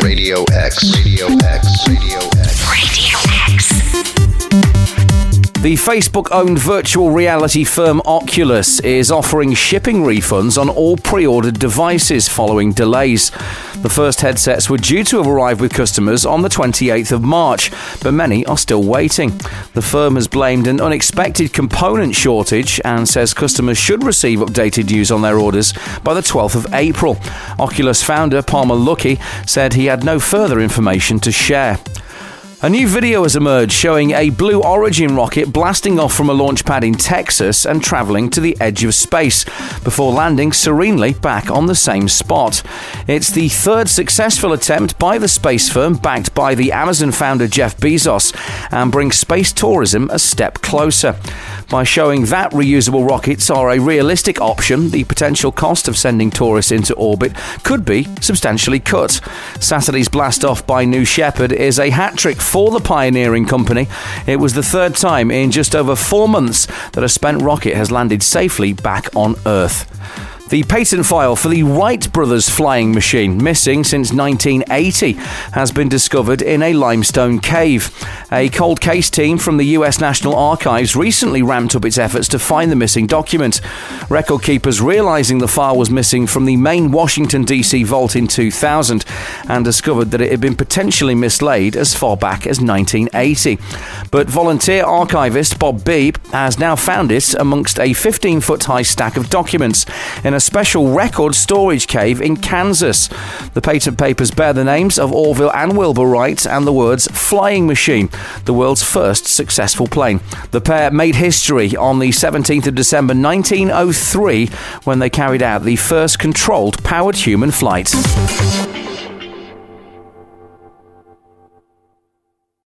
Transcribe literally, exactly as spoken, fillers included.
Radio X. Radio X. Radio X. Radio X. The Facebook-owned virtual reality firm Oculus is offering shipping refunds on all pre-ordered devices following delays. The first headsets were due to have arrived with customers on the twenty-eighth of March, but many are still waiting. The firm has blamed an unexpected component shortage and says customers should receive updated news on their orders by the twelfth of April. Oculus founder Palmer Luckey said he had no further information to share. A new video has emerged showing a Blue Origin rocket blasting off from a launch pad in Texas and travelling to the edge of space before landing serenely back on the same spot. It's the third successful attempt by the space firm backed by the Amazon founder Jeff Bezos and brings space tourism a step closer. By showing that reusable rockets are a realistic option, the potential cost of sending tourists into orbit could be substantially cut. Saturday's blast-off by New Shepard is a hat-trick for the pioneering company. It was the third time in just over four months that a spent rocket has landed safely back on Earth. The patent file for the Wright brothers flying machine, missing since nineteen eighty, has been discovered in a limestone cave. A cold case team from the U S National Archives recently ramped up its efforts to find the missing document. Record keepers realising the file was missing from the main Washington D C vault in two thousand and discovered that it had been potentially mislaid as far back as nineteen eighty. But volunteer archivist Bob Beebe has now found it amongst a fifteen-foot high stack of documents in a special record storage cave in Kansas. The patent papers bear the names of Orville and Wilbur Wright and the words Flying Machine, the world's first successful plane. The pair made history on the seventeenth of December nineteen oh three when they carried out the first controlled powered human flight.